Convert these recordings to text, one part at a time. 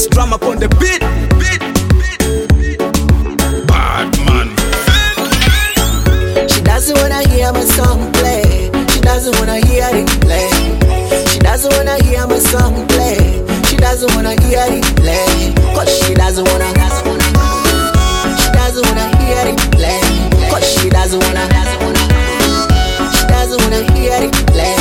West drum up on the beat. Bad man. She doesn't wanna hear my song play. She doesn't wanna hear it play. She doesn't wanna hear my song play. She doesn't wanna hear it play. Cause she doesn't wanna. She doesn't wanna hear it play. Cause she doesn't wanna. She doesn't wanna hear it play.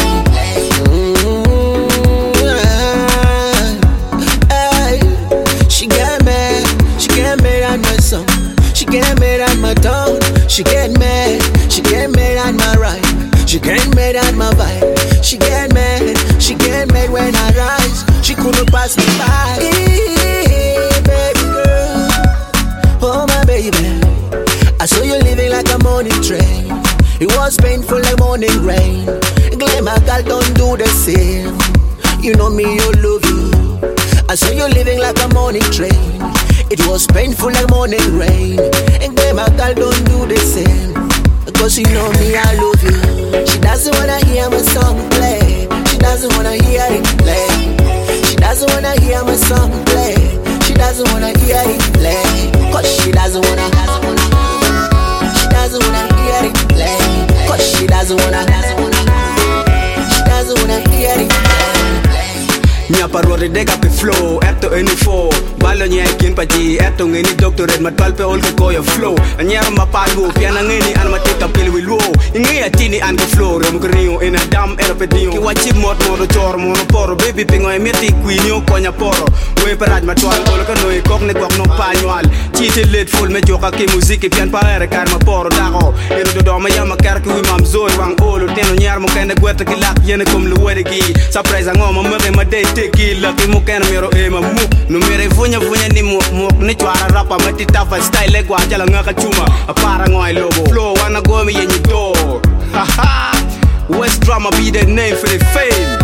She get mad. She get mad at my song. She get mad at my tone. She get mad. She get mad at my rhyme. She get mad at my vibe. She get mad. She get mad when I rise. She couldn't pass me by. Hey, baby girl. Oh my baby. I saw you living like a morning train. It was painful like morning rain. Glad my girl don't do the same. You know me, you love you. I saw you living like a morning train. It was painful like morning rain. And glad my girl don't do the same. Cause you know me, I love you. She doesn't wanna hear my song play. She doesn't wanna hear it play. She doesn't wanna hear my song play. She doesn't wanna hear it play. Cause she doesn't wanna. She doesn't wanna hear it play. Cause she doesn't wanna. She doesn't wanna hear it play. Nya parwari dega pe flow, eto any four. Balo nya ikin pa ji, eto ngeni doctorate mat palpe all ke koya flow. Anya ma pago, piana ngeni an mateka pil wilwo. Ingi atini an ke flow, rom kringo in a dam eropedio. Ki wachi mot modo chor mono poro, baby pingo e meti quinio konya poro. We paraj matwal, olo ka noi kok ne kwak no panyal. Chiti lit full me joka ki muziki pian pa ere kar ma poro dako. Ero do do ma yama kar ki wi mam zoi wang olo teno nyar mo kende gweta ki lak yene kum luwede ki. Surprise ngoma mwe ma day tequila que mo can mero e ma mu no mere vunya ni mo ni chwara rapa mati tafa style gwa jala ngaka chuma apara ngoi logo flow wanna go me in your door haha West drama be the name for the fame.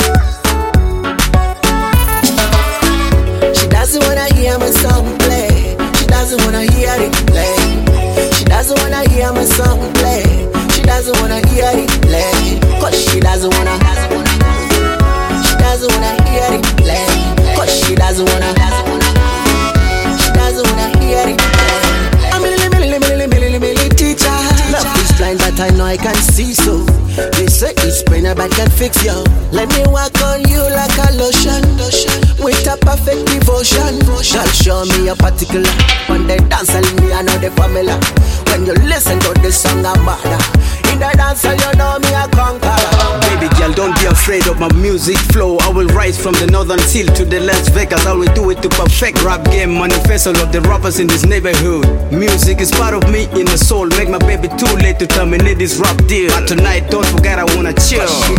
She doesn't wanna hear my song play. She doesn't wanna hear it play. She doesn't wanna hear my song play. She doesn't wanna hear it play. Cause she doesn't wanna. She doesn't wanna hear it play. Cause she doesn't wanna. She doesn't wanna hear it play. I'm a milli teacher. Love is blind but I know I can see so. They say it's pain but can fix you. Let me work on you like a lotion. With a perfect devotion. Girl show me a particular. When they dance tell me I know the formula. When you listen to this song I'm bad. In the dance you know me a conqueror. Baby girl, don't be afraid of my music flow. I will rise from the northern seal to the Las Vegas. I will do it to perfect rap game. Manifesto of the rappers in this neighborhood. Music is part of me in my soul. Make my baby too late to terminate this rap deal. But tonight, don't forget I wanna chill. She